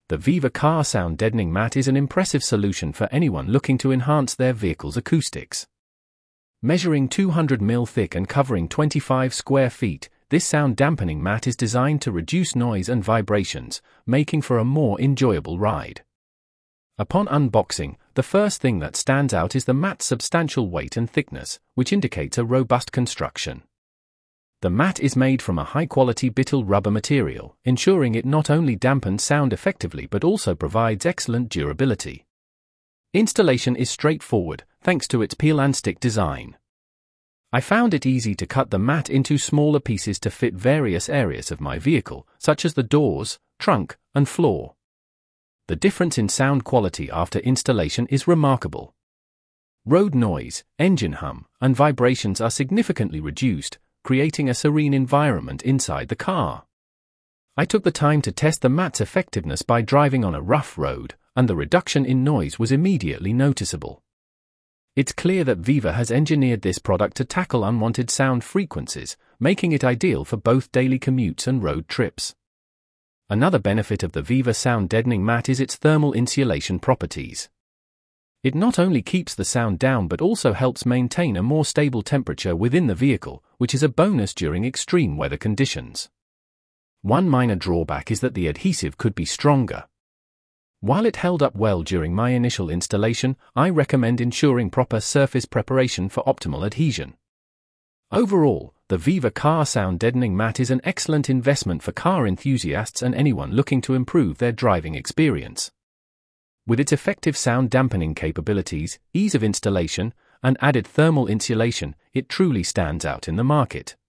The Viva Car Sound Deadening Mat is an impressive solution for anyone looking to enhance their vehicle's acoustics. Measuring 200 mm thick and covering 25 square feet, this sound dampening mat is designed to reduce noise and vibrations, making for a more enjoyable ride. Upon unboxing, the first thing that stands out is the mat's substantial weight and thickness, which indicates a robust construction. The mat is made from a high-quality Bittel rubber material, ensuring it not only dampens sound effectively but also provides excellent durability. Installation is straightforward, thanks to its peel-and-stick design. I found it easy to cut the mat into smaller pieces to fit various areas of my vehicle, such as the doors, trunk, and floor. The difference in sound quality after installation is remarkable. Road noise, engine hum, and vibrations are significantly reduced, creating a serene environment inside the car. I took the time to test the mat's effectiveness by driving on a rough road, and the reduction in noise was immediately noticeable. It's clear that Viva has engineered this product to tackle unwanted sound frequencies, making it ideal for both daily commutes and road trips. Another benefit of the Viva Sound Deadening Mat is its thermal insulation properties. It not only keeps the sound down but also helps maintain a more stable temperature within the vehicle, which is a bonus during extreme weather conditions. One minor drawback is that the adhesive could be stronger. While it held up well during my initial installation, I recommend ensuring proper surface preparation for optimal adhesion. Overall, the Viva Car Sound Deadening Mat is an excellent investment for car enthusiasts and anyone looking to improve their driving experience. With its effective sound dampening capabilities, ease of installation, and added thermal insulation, it truly stands out in the market.